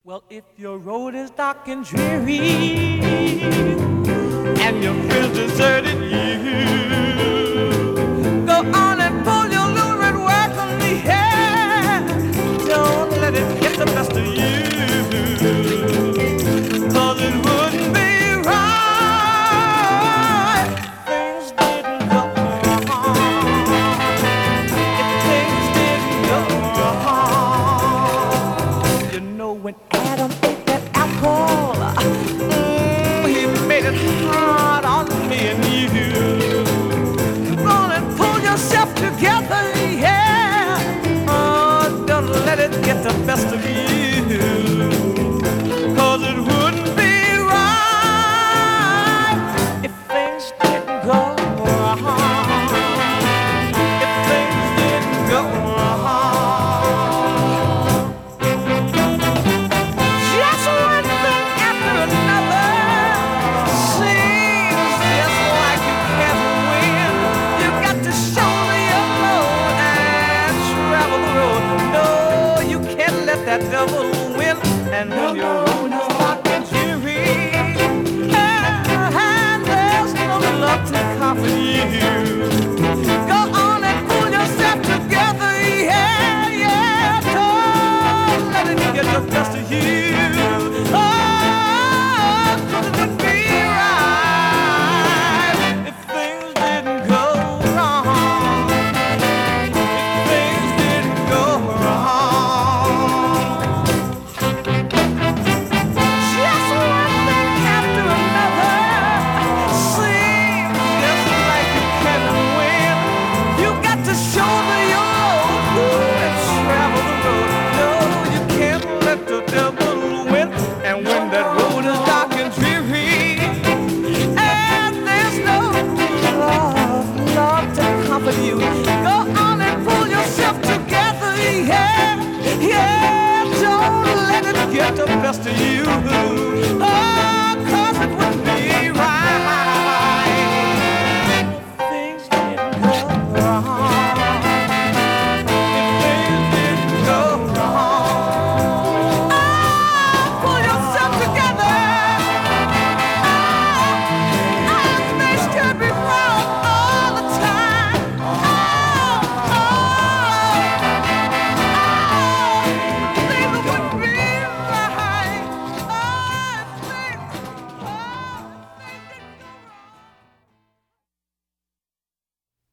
Well, if your road is dark and dreary and your friends deserted you, go on and pull your lure and work on the hair. Don't let it get the best of you, 'cause it wouldn't be right if things didn't go wrong. If things didn't go wrong. You know when Adam ate that apple, he made it hard on me and you. Gonna pull yourself together, yeah. Oh, don't let it get the best of you, 'cause it wouldn't be right if things didn't go wrong. If things didn't go wrong. Just one thing after another seems just like you can't win. You got to shoulder your load and travel the road. No, you can't let that devil win. And when your road is dark and dreary, and there's no love to comfort you, go on and pull yourself together, yeah, yeah. Don't let it get the best of you. Oh, 'cause it wouldn't be right if things didn't go wrong. If things didn't go wrong. Just one thing after another seems just like you can't win. You got to shoulder your load and travel the road. No, you can't let the devil win. And when that road is dark and dreary, and there's no love to comfort you, go on and pull yourself together, yeah, yeah. Don't let it get the best of you.